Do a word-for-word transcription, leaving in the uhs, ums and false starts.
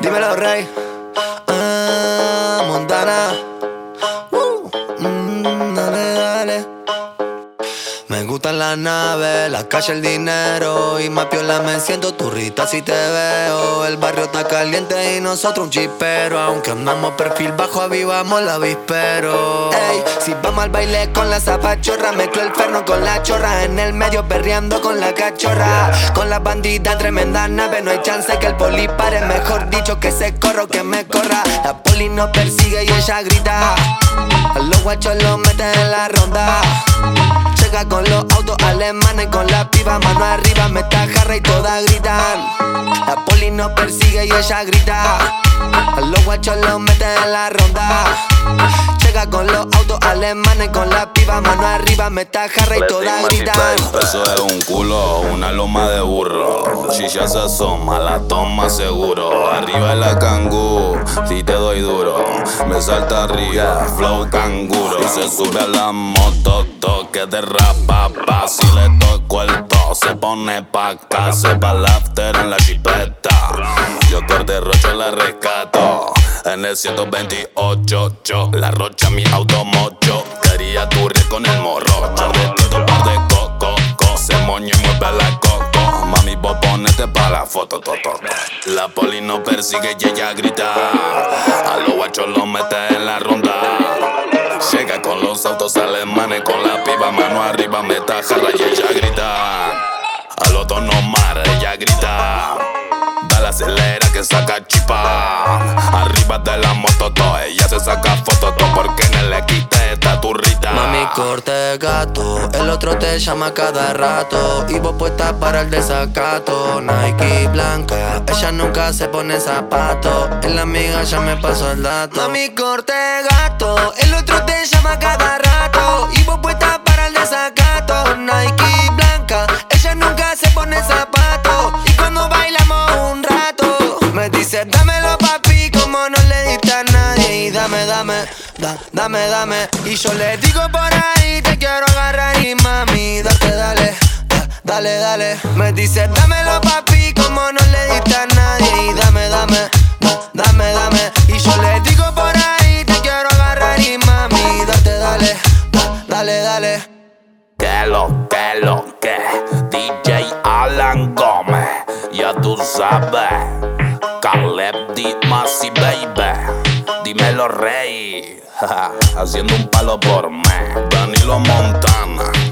Dímelo, Rey. Ah, Montana. Uh, mm, dale, dale. Me gustan las naves, la calle, el dinero. Y más piola me siento turrita si te veo. El barrio está caliente y nosotros un chipero. Aunque andamos perfil bajo, avivamos la avispero. Ey, si vamos al baile con la zapachorra, mezclo el ferno con la chorra. En el medio perreando con la cachorra. Con la bandida, tremenda nave. No hay chance que el poli pare. Mejor dicho que se corro, que me corra. La poli nos persigue y ella grita. A los guachos los meten en la ronda. Llega con los autos alemanes, con la piba mano arriba, me está jarra y todas gritan. La poli nos persigue y ella grita. A los guachos los meten en la ronda. Llega con los autos alemanes, con la piba mano arriba, me está jarra y todas gritan. Eso es un culo, una loma de burro. Chicha se asoma, la toma seguro. Arriba la cangú, si te doy duro. Me salta arriba, flow canguro. Y se sube a la moto, toque de rapa, pa. Si le toco el to, se pone pa' acá. Se va el after en la chipeta. Yo corte rocho la rescato. En el ciento veintiocho, yo, la rocha mi automocho. Quería turre con el morro. Arretito par de coco, co. Se moño y mueve la coco. Mami, vos ponete pa' la foto, toto. La poli no persigue y ella grita. A los guachos los mete en la ronda. Llega con los autos alemanes, con la piba mano arriba, me está jarra y ella grita. A los dos no mar, ella grita. Dale acelera que saca chipa. Arriba de la moto, to, ella se saca foto, to, porque en el equite está turrita. Mami, corte gato, el otro te llama cada rato. Y vos puesta para el desacato. Nike blanca, ella nunca se pone zapatos. En la amiga ya me pasó el dato. Mami, corte gato, el otro te llama cada rato. Y vos puesta para el desacato. Nike blanca, ella nunca se pone zapatos. Y cuando bailamos un rato, me dice dámelo papi, como no le diste a nadie. Y dame, dame, da, dame, dame. Y yo le digo por ahí, te quiero agarrar y mami, date, dale, da, dale, dale. Me dice dámelo papi, como no le diste a nadie. Y dame, dame, da, dame, dame. Y yo le digo por ahí, te quiero agarrar y mami, date, dale, da, dale, dale. Que lo, que lo, que D J Alan Gómez, ya tú sabes. Caleb D. Masi, baby. Dímelo, Rey. Haciendo un palo por mí. Danilo Montana.